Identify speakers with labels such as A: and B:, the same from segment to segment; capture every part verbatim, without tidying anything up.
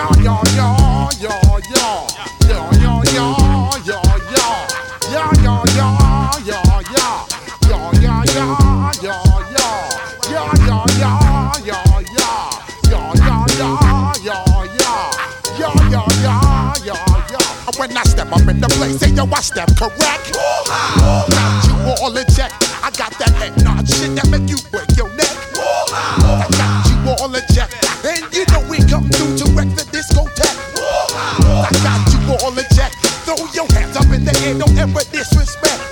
A: When I step up in the place, say yo, I step correct. Got you all in check. I got that head nod shit that make you break your neck. I got you all in check, and you know we come through to wreck the discotheque. I got you all in check. Throw your hands up in the air, don't ever disrespect.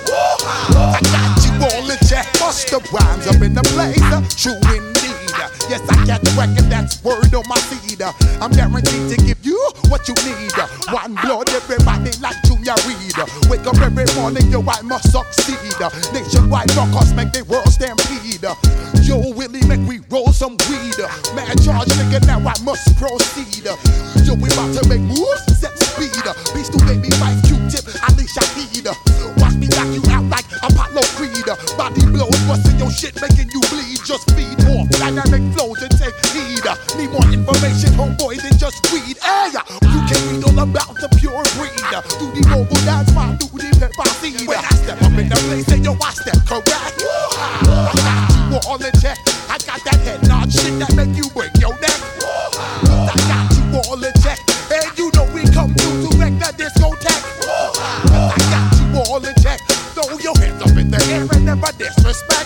A: I got you all in check. Bust the rhymes up in the place, true indeed. Yes, I got the record, that's word on my feed. I'm guaranteed to give you what you need. One blood, everybody like Junior Reed. Wake up every morning, yo, I must succeed. Nationwide rockers make the world stampede. Yo, Willie, make we roll some weed. Man, charge, nigga, now I must proceed. Yo, we about to make moves, set speed. Beast to baby, Mike, Q-tip, Ali Shaheed. Watch me knock you out like Apollo Creed. Body blows, busting your shit, making you bleed. Just feed off dynamic flows and take heed. Need more information, homeboy, than just weed. Hey, you can read all about the pure breed. Do the mobile dance, my do the pepper seed. When I step up in the place, say yo, I step correct. I got you all in check. I got that head nod shit that make you break your neck. I got you all in check, and you know we come through to wreck the discotheque. I got you all in check. Throw your hands up in the air and never disrespect.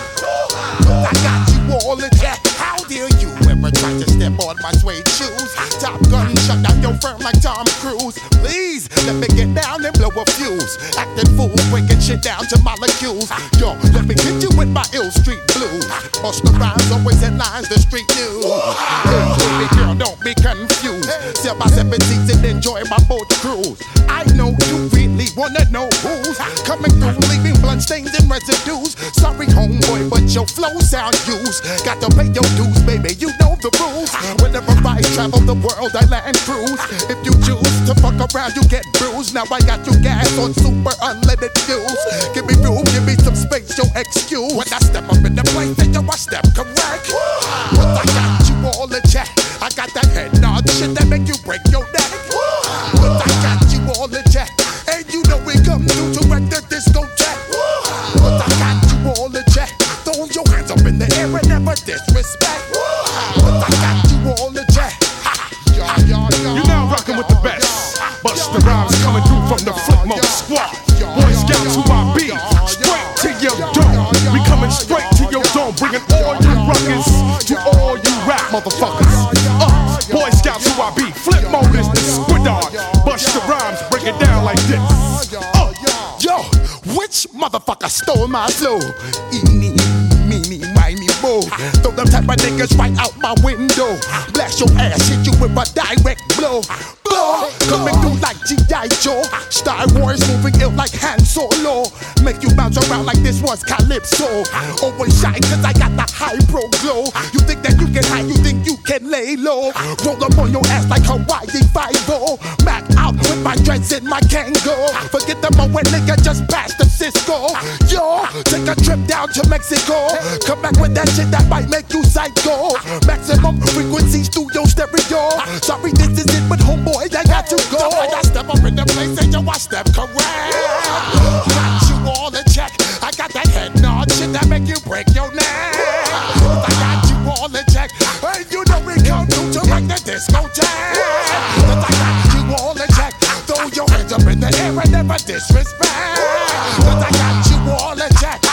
A: I got you all in check. How dare you ever try to step on my suede shoes? Top Gun shut down your firm like Tom Cruise. Please let me get down and blow a fuse. Acting fool, breaking shit down to molecules. Yo, let me hit you with my ill street blues. Bust the rhymes, always in lines, the street news. Hey, baby girl, don't be confused. Sell my seven seats and enjoy my boat cruise. I know you really wanna know who's coming through, leaving blood stains and residues. Sorry, homeboy, but your flow sound used. Got to pay your dues, baby, you know the rules. Whenever I travel the world, I land cruise. If you choose to fuck around, you get bruised. Now I got you gas on super unleaded fuels. Give me room, give me some space, your excuse. When I step up in the place, then yo, I step correct. But I got you all in check. I got that head nod shit that make you break your neck. But I got you all in check, and you know we come through to wreck the discotheque. But I got you all in check. Throw your hands up in the air and never disrespect. But I got you all in check.
B: You're now rocking with the best. Bust the rhymes coming through from the Flip Mode Squad. Boy Scouts who I be. Straight to your dome. We coming straight to your dome, bringing all you ruckus to all you rap motherfuckers. Uh, Boy Scouts who I be. Flip Mode is the squidard. Bust the rhymes, break it down like this.
A: Uh, yo, which motherfucker stole my flow? Eeny, meeny, miny, mo. Throw them type of niggas right out my window. Blast your ass, hit you with a direct blow. Blow, coming through like G I Joe. Star Wars moving ill like Han Solo. Make you bounce around like this was Calypso. Always shine cause I got the high pro glow. You think that you can hide, you think you can lay low. Roll up on your ass like Hawaii Five-O. Mac out with my dreads in my Kango. Forget the moment nigga just passed the Cisco. Yo, take a trip down to Mexico. Come back with that shit that might make you psycho. Maximum frequency studio stereo. Sorry this is it but homeboy I got to go. When I step up in the place and yo I step correct. Got you all in check. I got that head nod shit that make you break your neck. I got you all in check. And you know we come through to wreck the discotheque. I got you all in check. Throw your hands up in the air and never disrespect. I got you all in check.